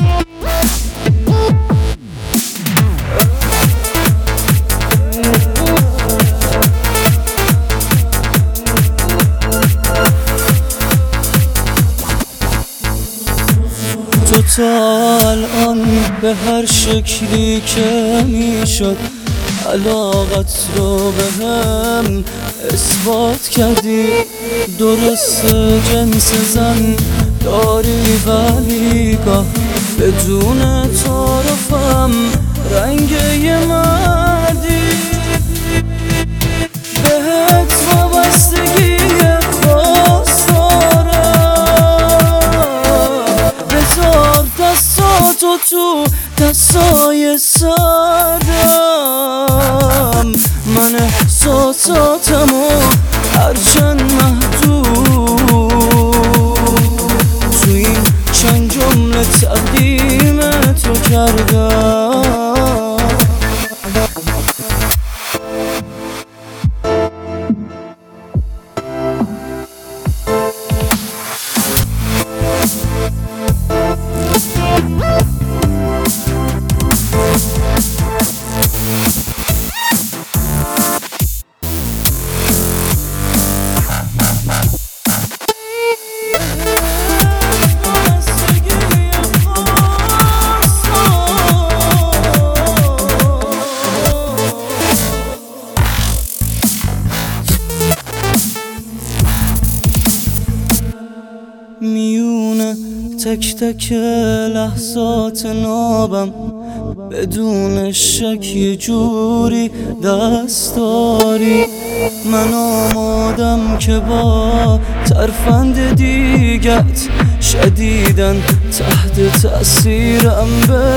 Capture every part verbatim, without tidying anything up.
تو تا الان به هر شکلی که میشد علاقت رو به هم اثبات کردی. درست جنس زن داری ولی گاه بدون تعارفم رنگ یه مردی. بهت وابستگی خاص دارم، بذار دستاتو تو دستای سردم. من احساساتمو هرچند محدود تو این چند جمله تقدیم تو کردم. میونه تک تک لحظات نابم بدون شک یه جوری دست داری. من آمادم که با ترفند دیگت شدیدن تحت تأثیرم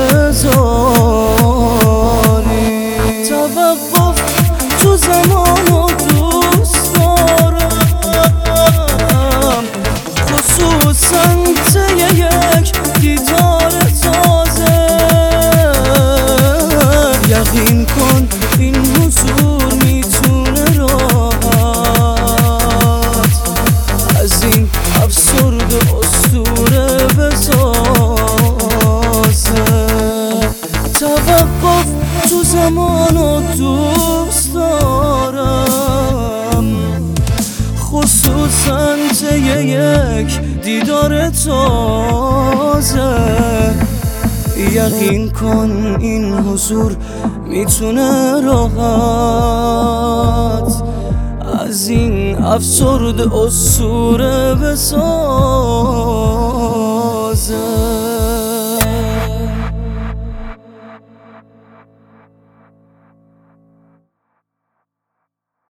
بذاری. توقف تو زمان و دوست دارم، خصوصا طی یک دیدار تازه. یقین کن این حضور میتونه راحت از این افسرد اسطوره بسازه. توقف تو زمان و دوست دارم، خصوصا طی یک دیدار تازه. یقین کن این حضور میتونه راحت از این افسرد اسطوره بسازه.